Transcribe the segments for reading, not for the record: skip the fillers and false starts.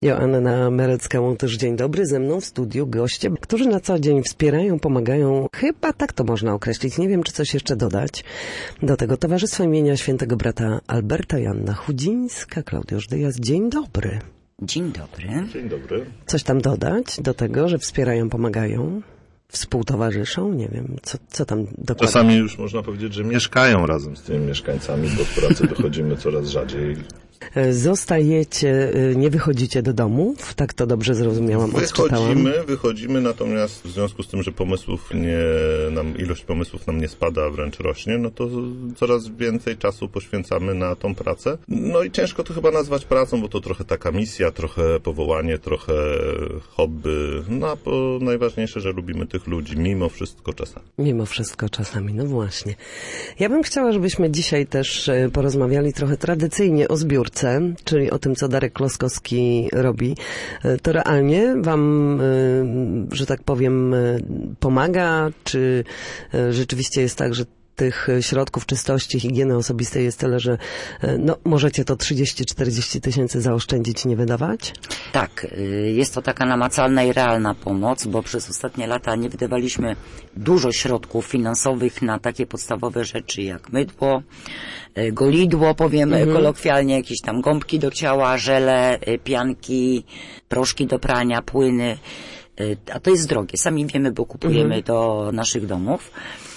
Joanna Merecka-Łątysz, dzień dobry. Ze mną w studiu goście, którzy na co dzień wspierają, pomagają. Chyba tak to można określić. Nie wiem, czy coś jeszcze dodać. Do tego Towarzystwo imienia Świętego Brata Alberta, Joanna Chudzińska, Klaudiusz Dyjas. Dzień dobry. Dzień dobry. Dzień dobry. Coś tam dodać do tego, że wspierają, pomagają? Współtowarzyszą? Nie wiem, co tam dokładnie. Czasami już można powiedzieć, że mieszkają razem z tymi mieszkańcami, bo w pracy dochodzimy coraz rzadziej. Zostajecie, nie wychodzicie do domów? Tak to dobrze zrozumiałam, odczytałam. Wychodzimy, natomiast w związku z tym, że ilość pomysłów nam nie spada, a wręcz rośnie, no to coraz więcej czasu poświęcamy na tą pracę. No i ciężko to chyba nazwać pracą, bo to trochę taka misja, trochę powołanie, trochę hobby. No a najważniejsze, że lubimy tych ludzi, mimo wszystko czasami. Mimo wszystko czasami, no właśnie. Ja bym chciała, żebyśmy dzisiaj też porozmawiali trochę tradycyjnie o zbiórce, czyli o tym, co Darek Kloskowski robi. To realnie wam, że tak powiem, pomaga? Czy rzeczywiście jest tak, że tych środków czystości, higieny osobistej jest tyle, że możecie to 30-40 tysięcy zaoszczędzić i nie wydawać? Tak, jest to taka namacalna i realna pomoc, bo przez ostatnie lata nie wydawaliśmy dużo środków finansowych na takie podstawowe rzeczy jak mydło, golidło, powiemy kolokwialnie, jakieś tam gąbki do ciała, żele, pianki, proszki do prania, płyny, a to jest drogie. Sami wiemy, bo kupujemy do naszych domów.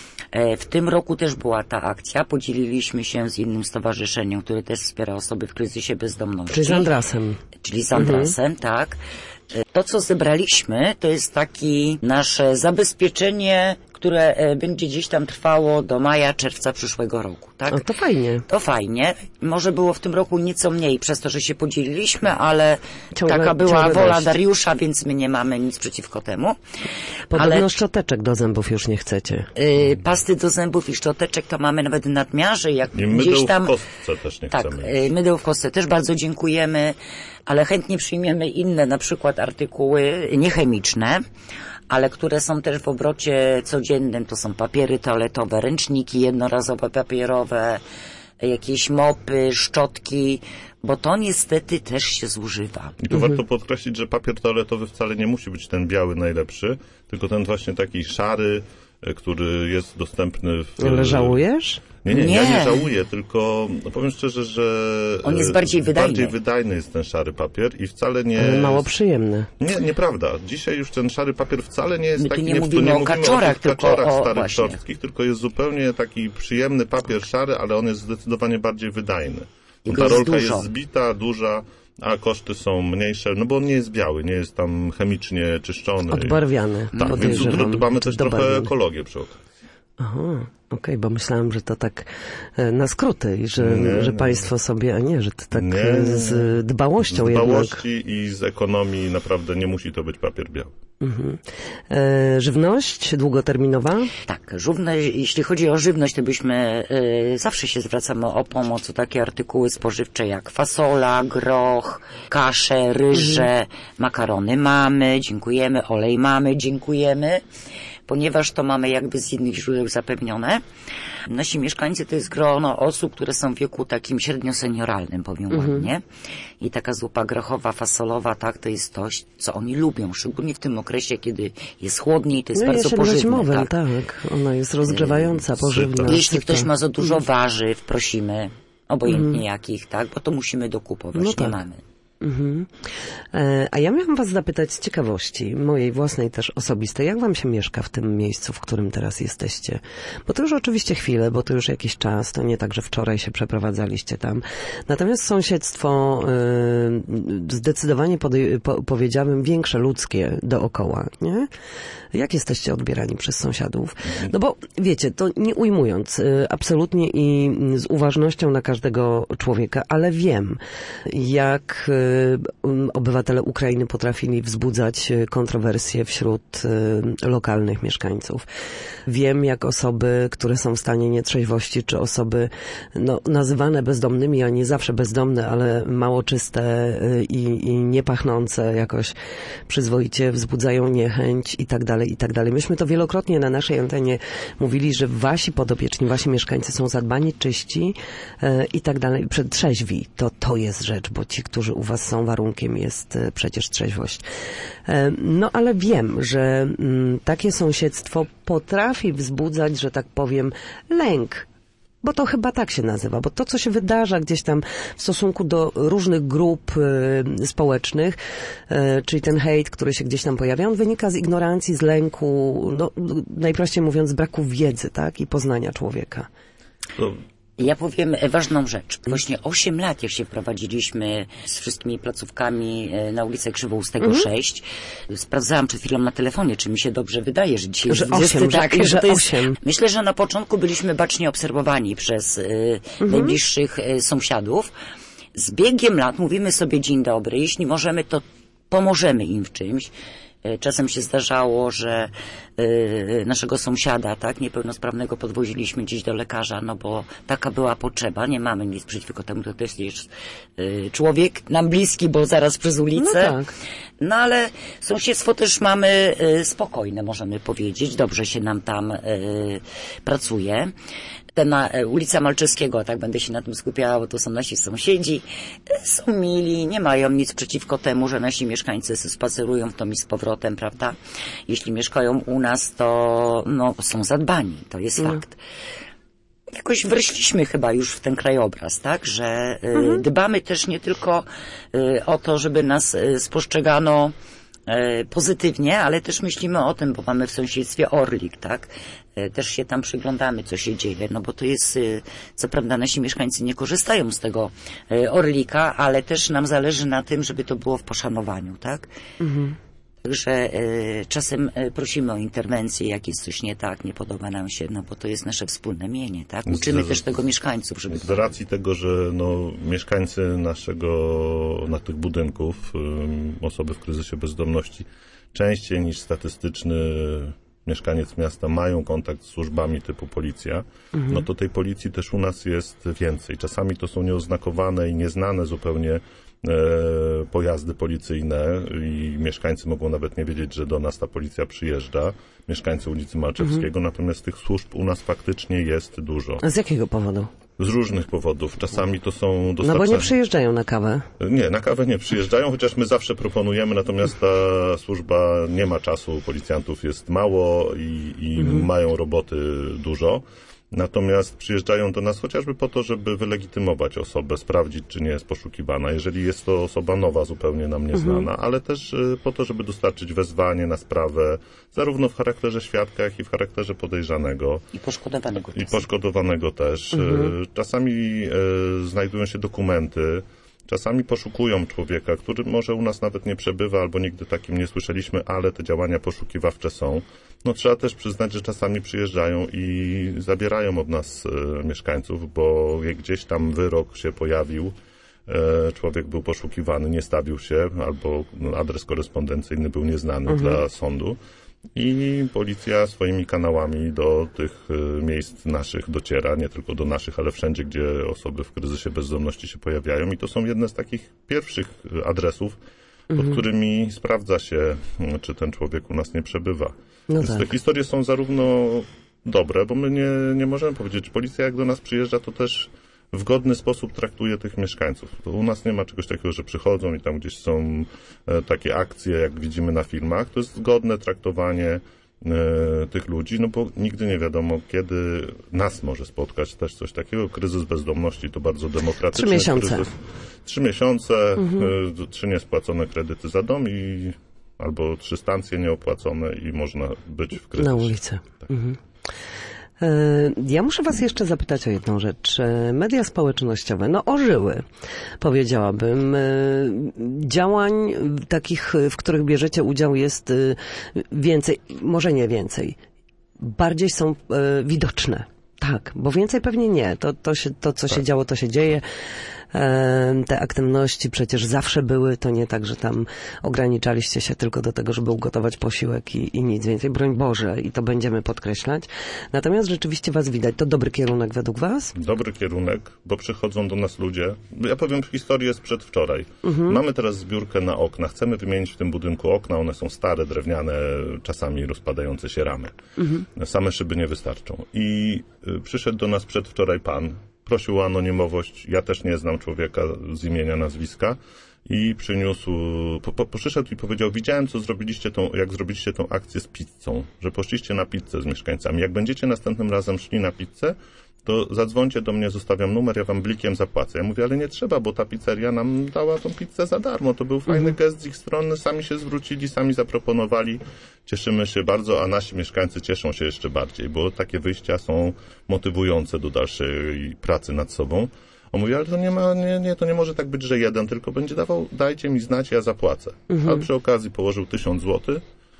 W tym roku też była ta akcja. Podzieliliśmy się z innym stowarzyszeniem, które też wspiera osoby w kryzysie bezdomności. Czyli z Andrasem. Czyli z Andrasem, tak. To, co zebraliśmy, to jest takie nasze zabezpieczenie, które będzie gdzieś tam trwało do maja, czerwca przyszłego roku, tak? O, to fajnie. To fajnie. Może było w tym roku nieco mniej, przez to, że się podzieliliśmy, ale taka była wola Dariusza, więc my nie mamy nic przeciwko temu. Podobno szczoteczek do zębów już nie chcecie. Pasty do zębów i szczoteczek to mamy nawet w nadmiarze. Jak i mydeł w kostce też nie chcemy. Tak, mydeł w kostce też bardzo dziękujemy, ale chętnie przyjmiemy inne, na przykład artykuły niechemiczne, ale które są też w obrocie codziennym. To są papiery toaletowe, ręczniki jednorazowe, papierowe, jakieś mopy, szczotki, bo to niestety też się zużywa. I tu warto podkreślić, że papier toaletowy wcale nie musi być ten biały najlepszy, tylko ten właśnie taki szary, który jest dostępny Ale żałujesz? Nie, ja nie żałuję, tylko powiem szczerze, że on jest bardziej wydajny. Bardziej wydajny jest ten szary papier i wcale nie... Ale mało przyjemny. Nieprawda. Dzisiaj już ten szary papier wcale nie jest my taki... Nie mówimy o kaczorach, tylko starych szorstkich, tylko jest zupełnie taki przyjemny papier szary, ale on jest zdecydowanie bardziej wydajny. Ta rolka jest zbita, duża, a koszty są mniejsze, no bo on nie jest biały, nie jest tam chemicznie czyszczony. Odbarwiany. Tak, więc dbamy też trochę o ekologię przy okazji. Aha, okej, bo myślałam, że to tak na skróty i że państwo sobie, a nie, że to tak z dbałością jednak. Z dbałości i z ekonomii naprawdę nie musi to być papier biały. Żywność długoterminowa? Tak, jeśli chodzi o żywność, to byśmy zawsze się zwracamy o pomoc, o takie artykuły spożywcze jak fasola, groch, kasze, ryże, makarony mamy, dziękujemy, olej mamy, dziękujemy, ponieważ to mamy jakby z innych źródeł zapewnione. Nasi mieszkańcy to jest grono osób, które są w wieku takim średnio senioralnym, powiem ładnie. I taka zupa grochowa, fasolowa, tak, to jest coś, co oni lubią, szczególnie w tym okresie, kiedy jest chłodniej, to jest bardzo pożywne. Zimowym, tak. Ona jest rozgrzewająca, pożywna. Jeśli ktoś ma za dużo warzyw, prosimy, obojętnie jakich, tak, bo to musimy dokupować, nie mamy. A ja miałam was zapytać z ciekawości, mojej własnej też osobistej, jak wam się mieszka w tym miejscu, w którym teraz jesteście? Bo to już oczywiście chwilę, bo to już jakiś czas, to nie tak, że wczoraj się przeprowadzaliście tam. Natomiast sąsiedztwo zdecydowanie powiedziałabym większe, ludzkie dookoła, nie? Jak jesteście odbierani przez sąsiadów? No bo wiecie, to nie ujmując absolutnie i z uważnością na każdego człowieka, ale wiem, jak obywatele Ukrainy potrafili wzbudzać kontrowersje wśród lokalnych mieszkańców. Wiem, jak osoby, które są w stanie nietrzeźwości, czy osoby nazywane bezdomnymi, a nie zawsze bezdomne, ale mało czyste i niepachnące jakoś przyzwoicie wzbudzają niechęć i tak dalej, i tak dalej. Myśmy to wielokrotnie na naszej antenie mówili, że wasi podopieczni, wasi mieszkańcy są zadbani, czyści i tak dalej, trzeźwi. To jest rzecz, bo ci, którzy u was was są warunkiem, jest przecież trzeźwość. No ale wiem, że takie sąsiedztwo potrafi wzbudzać, że tak powiem, lęk. Bo to chyba tak się nazywa, bo to, co się wydarza gdzieś tam w stosunku do różnych grup społecznych, czyli ten hejt, który się gdzieś tam pojawia, on wynika z ignorancji, z lęku, no, najprościej mówiąc, z braku wiedzy, tak, i poznania człowieka. Ja powiem ważną rzecz. Właśnie 8 lat, jak się wprowadziliśmy z wszystkimi placówkami na ulicę Krzywoustego 6, sprawdzałam przed chwilą na telefonie, czy mi się dobrze wydaje, że dzisiaj jest 20, tak, że to jest 8. Myślę, że na początku byliśmy bacznie obserwowani przez najbliższych sąsiadów. Z biegiem lat mówimy sobie dzień dobry, jeśli możemy, to pomożemy im w czymś. Czasem się zdarzało, że naszego sąsiada, tak, niepełnosprawnego podwoziliśmy gdzieś do lekarza, no bo taka była potrzeba. Nie mamy nic przeciwko temu, to też jest człowiek nam bliski, bo zaraz przez ulicę. No tak. No ale sąsiedztwo też mamy spokojne, możemy powiedzieć. Dobrze się nam tam pracuje. Ulica Malczewskiego, tak będę się na tym skupiała, bo to są nasi sąsiedzi, są mili, nie mają nic przeciwko temu, że nasi mieszkańcy spacerują w tom i z powrotem, prawda? Jeśli mieszkają u nas, to no, są zadbani, to jest fakt. Jakoś weszliśmy chyba już w ten krajobraz, tak, że dbamy też nie tylko o to, żeby nas spostrzegano pozytywnie, ale też myślimy o tym, bo mamy w sąsiedztwie Orlik, tak? Też się tam przyglądamy, co się dzieje, no bo to jest, co prawda nasi mieszkańcy nie korzystają z tego Orlika, ale też nam zależy na tym, żeby to było w poszanowaniu, tak? Także czasem prosimy o interwencję, jak jest coś nie tak, nie podoba nam się, no bo to jest nasze wspólne mienie, tak? Uczymy też tego mieszkańców, żeby... Z racji tego, że no, mieszkańcy na tych budynków, osoby w kryzysie bezdomności, częściej niż statystyczny mieszkaniec miasta mają kontakt z służbami typu policja, no to tej policji też u nas jest więcej. Czasami to są nieoznakowane i nieznane zupełnie pojazdy policyjne i mieszkańcy mogą nawet nie wiedzieć, że do nas ta policja przyjeżdża, mieszkańcy ulicy Malczewskiego, natomiast tych służb u nas faktycznie jest dużo. A z jakiego powodu? Z różnych powodów. Czasami to są dostarczane... No bo nie przyjeżdżają na kawę. Nie, na kawę nie przyjeżdżają, chociaż my zawsze proponujemy, natomiast ta służba nie ma czasu, policjantów jest mało i mają roboty dużo. Natomiast przyjeżdżają do nas chociażby po to, żeby wylegitymować osobę, sprawdzić, czy nie jest poszukiwana, jeżeli jest to osoba nowa, zupełnie nam nieznana, ale też po to, żeby dostarczyć wezwanie na sprawę, zarówno w charakterze świadka, jak i w charakterze podejrzanego. I poszkodowanego też. I poszkodowanego też. Czasami znajdują się dokumenty, czasami poszukują człowieka, który może u nas nawet nie przebywa, albo nigdy takim nie słyszeliśmy, ale te działania poszukiwawcze są. No trzeba też przyznać, że czasami przyjeżdżają i zabierają od nas mieszkańców, bo gdzieś tam wyrok się pojawił, człowiek był poszukiwany, nie stawił się, albo adres korespondencyjny był nieznany dla sądu. I policja swoimi kanałami do tych miejsc naszych dociera, nie tylko do naszych, ale wszędzie, gdzie osoby w kryzysie bezdomności się pojawiają. I to są jedne z takich pierwszych adresów, pod którymi sprawdza się, czy ten człowiek u nas nie przebywa. No więc tak. Te historie są zarówno dobre, bo my nie możemy powiedzieć, policja jak do nas przyjeżdża, to też w godny sposób traktuje tych mieszkańców. To u nas nie ma czegoś takiego, że przychodzą i tam gdzieś są takie akcje, jak widzimy na filmach. To jest zgodne traktowanie tych ludzi, no bo nigdy nie wiadomo, kiedy nas może spotkać też coś takiego. Kryzys bezdomności to bardzo demokratyczny 3 miesiące. kryzys. 3 miesiące, 3 niespłacone kredyty za dom i albo 3 stacje nieopłacone i można być w kryzysie. Na ulicy. Tak. Ja muszę was jeszcze zapytać o jedną rzecz. Media społecznościowe, no ożyły, powiedziałabym. Działań takich, w których bierzecie udział jest więcej, może nie więcej. Bardziej są widoczne. Tak, bo więcej pewnie nie. To co się działo, to się dzieje. Te aktywności przecież zawsze były, to nie tak, że tam ograniczaliście się tylko do tego, żeby ugotować posiłek i nic więcej, broń Boże, i to będziemy podkreślać. Natomiast rzeczywiście was widać. To dobry kierunek według was? Dobry kierunek, bo przychodzą do nas ludzie. Ja powiem historię sprzed wczoraj. Mamy teraz zbiórkę na okna. Chcemy wymienić w tym budynku okna. One są stare, drewniane, czasami rozpadające się ramy. Same szyby nie wystarczą. I przyszedł do nas przedwczoraj pan, prosił o anonimowość. Ja też nie znam człowieka z imienia, nazwiska. i przyniósł, przyszedł i powiedział, widziałem, jak zrobiliście tą akcję z pizzą, że poszliście na pizzę z mieszkańcami. Jak będziecie następnym razem szli na pizzę, to zadzwońcie do mnie, zostawiam numer, ja wam blikiem zapłacę. Ja mówię, ale nie trzeba, bo ta pizzeria nam dała tą pizzę za darmo. To był fajny gest z ich strony, sami się zwrócili, sami zaproponowali. Cieszymy się bardzo, a nasi mieszkańcy cieszą się jeszcze bardziej, bo takie wyjścia są motywujące do dalszej pracy nad sobą. On mówi, ale to nie może tak być, że jeden tylko będzie dawał, dajcie mi znać, ja zapłacę. A przy okazji położył 1000 zł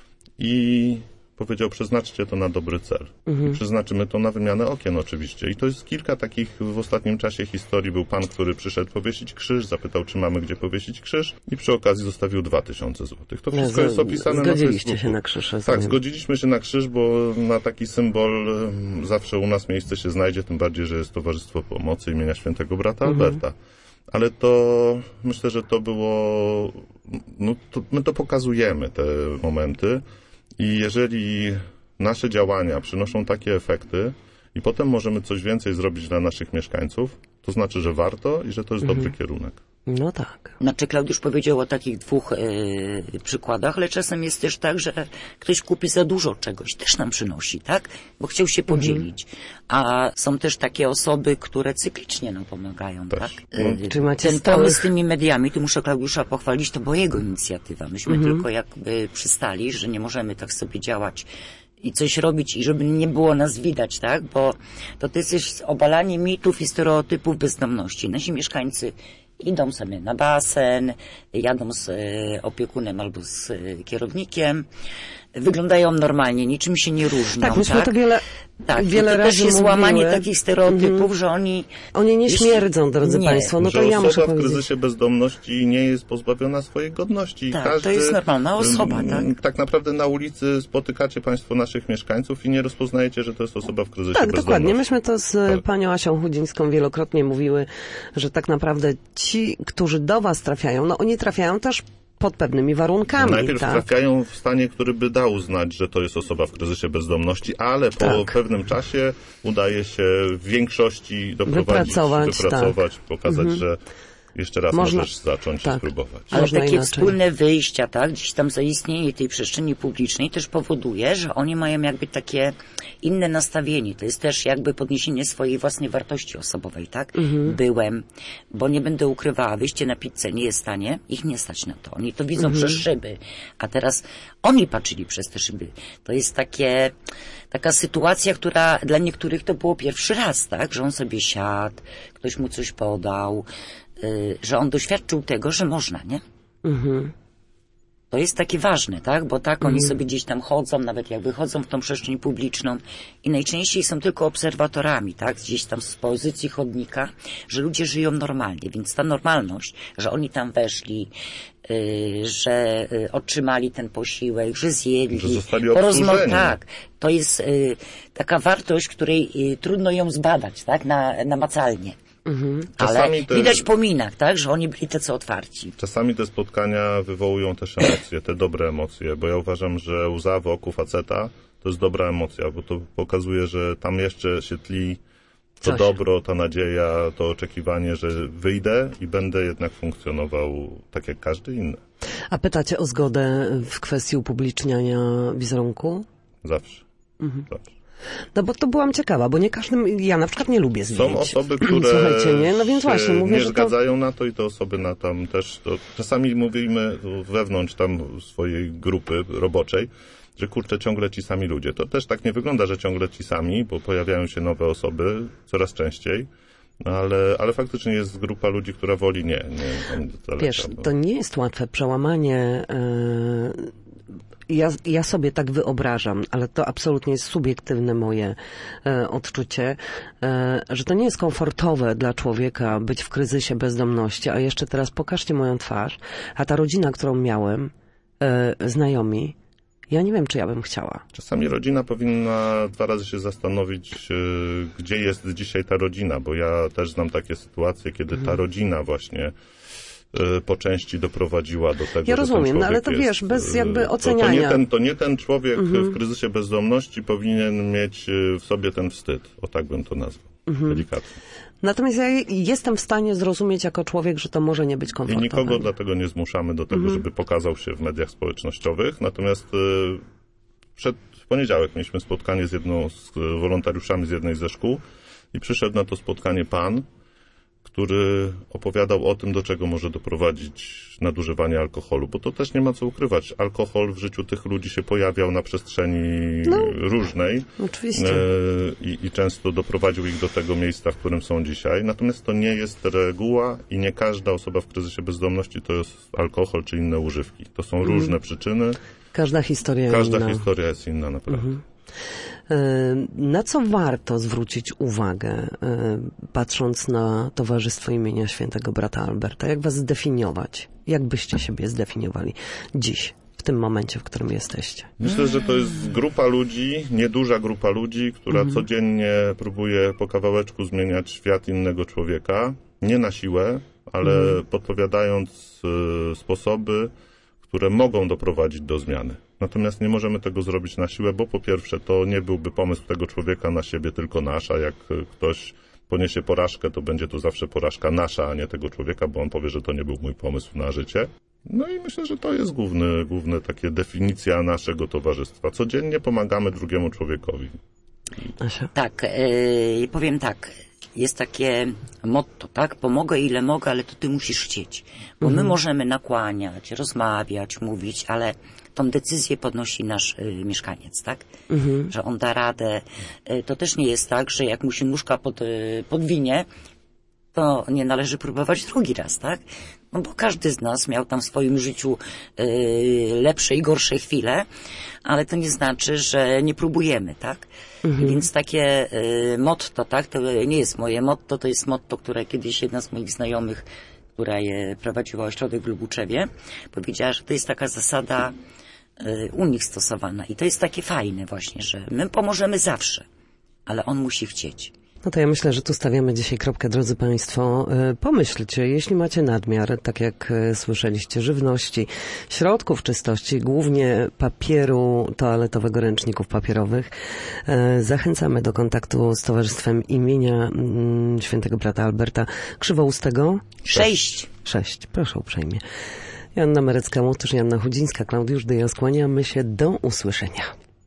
i powiedział, przeznaczcie to na dobry cel. I przeznaczymy to na wymianę okien oczywiście. I to jest kilka takich w ostatnim czasie historii. Był pan, który przyszedł powiesić krzyż, zapytał, czy mamy gdzie powiesić krzyż i przy okazji zostawił 2000 zł. To wszystko jest opisane na Facebooku. Zgodziliście się na krzyż. Tak, zgodziliśmy się na krzyż, bo na taki symbol zawsze u nas miejsce się znajdzie, tym bardziej, że jest Towarzystwo Pomocy imienia Świętego Brata Alberta. Ale to, myślę, że to było, my to pokazujemy, te momenty. I jeżeli nasze działania przynoszą takie efekty i potem możemy coś więcej zrobić dla naszych mieszkańców, to znaczy, że warto i że to jest dobry kierunek. No tak. Znaczy, Klaudiusz powiedział o takich 2 przykładach, ale czasem jest też tak, że ktoś kupi za dużo czegoś, też nam przynosi, tak? Bo chciał się podzielić. A są też takie osoby, które cyklicznie nam pomagają, tak? Czy macie Ten pomysł z tymi mediami, tu muszę Klaudiusza pochwalić, to była jego inicjatywa. Myśmy tylko jakby przystali, że nie możemy tak sobie działać i coś robić i żeby nie było nas widać, tak? Bo to jest obalanie mitów i stereotypów bezdomności. Nasi mieszkańcy idą sobie na basen, jadą z opiekunem albo z kierownikiem, wyglądają normalnie, niczym się nie różnią. Tak, myśmy to wiele to razy też jest łamanie takich stereotypów, że oni nie śmierdzą, drodzy Państwo. No to że ja muszę osoba w powiedzieć. kryzysie bezdomności nie jest pozbawiona swojej godności. Tak, Każdy, to jest normalna osoba, tak? Tak naprawdę na ulicy spotykacie Państwo naszych mieszkańców i nie rozpoznajecie, że to jest osoba w kryzysie bezdomności. Tak, dokładnie. Myśmy to z panią Asią Chudzińską wielokrotnie mówiły, że tak naprawdę ci, którzy do was trafiają, oni trafiają też pod pewnymi warunkami. Najpierw trafiają w stanie, który by dał znać, że to jest osoba w kryzysie bezdomności, ale po pewnym czasie udaje się w większości wypracować, pokazać, że jeszcze raz możesz zacząć spróbować. Ale takie wspólne wyjścia, tak, gdzieś tam zaistnienie tej przestrzeni publicznej też powoduje, że oni mają jakby takie inne nastawienie. To jest też jakby podniesienie swojej własnej wartości osobowej, tak? Byłem, bo nie będę ukrywała, wyjście na pizzę nie jest tanie, ich nie stać na to. Oni to widzą przez szyby, a teraz oni patrzyli przez te szyby. To jest taka sytuacja, która dla niektórych to było pierwszy raz, tak? Że on sobie siadł, ktoś mu coś podał, że on doświadczył tego, że można, nie? To jest takie ważne, tak? Bo tak oni sobie gdzieś tam chodzą, nawet jakby chodzą w tą przestrzeń publiczną i najczęściej są tylko obserwatorami, tak? Gdzieś tam z pozycji chodnika, że ludzie żyją normalnie, więc ta normalność, że oni tam weszli, że otrzymali ten posiłek, że zjedli, że zostali obsłużeni. Tak, to jest taka wartość, której trudno ją zbadać, tak? Namacalnie. Ale widać po minach, tak, że oni byli tacy otwarci. Czasami te spotkania wywołują też emocje, te dobre emocje, bo ja uważam, że łza w oku faceta to jest dobra emocja, bo to pokazuje, że tam jeszcze się tli to dobro, ta nadzieja, to oczekiwanie, że wyjdę i będę jednak funkcjonował tak jak każdy inny. A pytacie o zgodę w kwestii upubliczniania wizerunku? Zawsze. Zawsze. No bo to byłam ciekawa, bo nie każdym, ja na przykład nie lubię zdjęć. Są osoby, które no więc właśnie, mówię, nie zgadzają na to i te osoby na tam też, czasami mówimy wewnątrz tam swojej grupy roboczej, że kurczę, ciągle ci sami ludzie. To też tak nie wygląda, że ciągle ci sami, bo pojawiają się nowe osoby coraz częściej, ale faktycznie jest grupa ludzi, która woli nie Wiesz, to nie jest łatwe przełamanie. Ja sobie tak wyobrażam, ale to absolutnie jest subiektywne moje odczucie, że to nie jest komfortowe dla człowieka być w kryzysie bezdomności, a jeszcze teraz pokażcie moją twarz, a ta rodzina, którą miałem, znajomi, ja nie wiem, czy ja bym chciała. Czasami rodzina powinna 2 razy się zastanowić, gdzie jest dzisiaj ta rodzina, bo ja też znam takie sytuacje, kiedy ta rodzina właśnie po części doprowadziła do tego, ja rozumiem, no ale to wiesz, bez jakby oceniania. To nie ten człowiek w kryzysie bezdomności powinien mieć w sobie ten wstyd. O tak bym to nazwał. Delikatnie. Natomiast ja jestem w stanie zrozumieć jako człowiek, że to może nie być I komfortowe. nikogo dlatego nie zmuszamy do tego, żeby pokazał się w mediach społecznościowych. Natomiast w poniedziałek mieliśmy spotkanie z jedną z wolontariuszami z jednej ze szkół i przyszedł na to spotkanie pan, który opowiadał o tym, do czego może doprowadzić nadużywanie alkoholu, bo to też nie ma co ukrywać. Alkohol w życiu tych ludzi się pojawiał na przestrzeni różnej. Oczywiście. I często doprowadził ich do tego miejsca, w którym są dzisiaj. Natomiast to nie jest reguła i nie każda osoba w kryzysie bezdomności to jest alkohol czy inne używki. To są różne przyczyny. Każda historia jest inna, naprawdę. Na co warto zwrócić uwagę, patrząc na Towarzystwo imienia Świętego Brata Alberta? Jak was zdefiniować? Jak byście siebie zdefiniowali dziś, w tym momencie, w którym jesteście? Myślę, że to jest grupa ludzi, nieduża grupa ludzi, która codziennie próbuje po kawałeczku zmieniać świat innego człowieka. Nie na siłę, ale podpowiadając sposoby, które mogą doprowadzić do zmiany. Natomiast nie możemy tego zrobić na siłę, bo po pierwsze to nie byłby pomysł tego człowieka na siebie, tylko nasz, a jak ktoś poniesie porażkę, to będzie to zawsze porażka nasza, a nie tego człowieka, bo on powie, że to nie był mój pomysł na życie. No i myślę, że to jest główne takie definicja naszego towarzystwa. Codziennie pomagamy drugiemu człowiekowi. Asia? Tak, powiem tak. Jest takie motto, tak? Pomogę ile mogę, ale to ty musisz chcieć. Bo my możemy nakłaniać, rozmawiać, mówić, ale tą decyzję podnosi nasz mieszkaniec, tak? Że on da radę. To też nie jest tak, że jak mu się nóżka podwinie, to nie należy próbować drugi raz, tak? No bo każdy z nas miał tam w swoim życiu lepsze i gorsze chwile, ale to nie znaczy, że nie próbujemy, tak? Więc takie motto, tak? To nie jest moje motto, to jest motto, które kiedyś jedna z moich znajomych, która je prowadziła ośrodek w Lubuczewie, powiedziała, że to jest taka zasada u nich stosowana. I to jest takie fajne właśnie, że my pomożemy zawsze, ale on musi chcieć. No to ja myślę, że tu stawiamy dzisiaj kropkę, drodzy Państwo. Pomyślcie, jeśli macie nadmiar, tak jak słyszeliście, żywności, środków czystości, głównie papieru toaletowego, ręczników papierowych, zachęcamy do kontaktu z Towarzystwem imienia Świętego Brata Alberta Krzywoustego. 6. Proszę uprzejmie. Joanna Merecka-Łotysz, Joanna Chudzińska, Klaudiusz Dyja, skłaniamy się do usłyszenia.